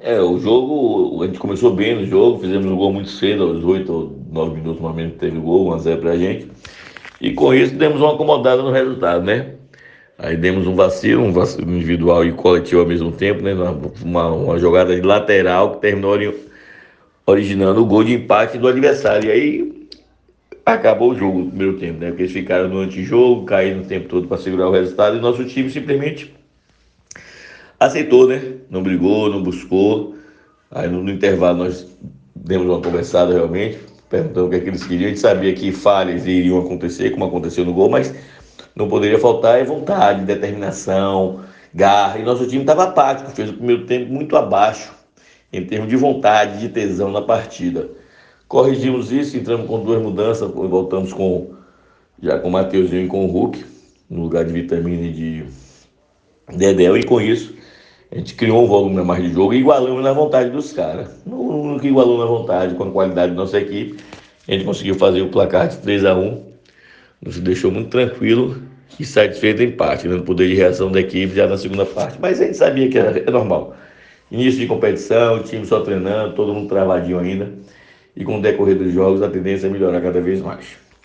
O jogo, a gente começou bem no jogo, fizemos um gol muito cedo, aos 8 ou 9 minutos, mais ou menos, teve gol, 1-0 pra gente. E com isso demos uma acomodada no resultado, né? Aí demos um vacilo individual e coletivo ao mesmo tempo, né? Uma jogada de lateral que terminou originando o gol de empate do adversário. E aí acabou o jogo no primeiro tempo, né? Porque eles ficaram no antijogo, caíram o tempo todo para segurar o resultado e nosso time simplesmente aceitou, né? Não brigou, não buscou. Aí no intervalo nós demos uma conversada realmente, perguntando o que é que eles queriam. A gente sabia que falhas iriam acontecer, como aconteceu no gol, mas não poderia faltar vontade, determinação, garra. E nosso time estava apático, fez o primeiro tempo muito abaixo, em termos de vontade, de tesão na partida. Corrigimos isso, entramos com duas mudanças, voltamos já com o Mateuzinho e com o Hulk, no lugar de Vitamina e de Dedéu, e com isso a gente criou um volume a mais de jogo e igualamos na vontade dos caras. No que igualou na vontade, com a qualidade da nossa equipe, a gente conseguiu fazer o placar de 3-1, nos deixou muito tranquilo e satisfeito em parte, né? No poder de reação da equipe já na segunda parte. Mas a gente sabia que é normal. Início de competição, o time só treinando, todo mundo travadinho ainda. E com o decorrer dos jogos, a tendência é melhorar cada vez mais.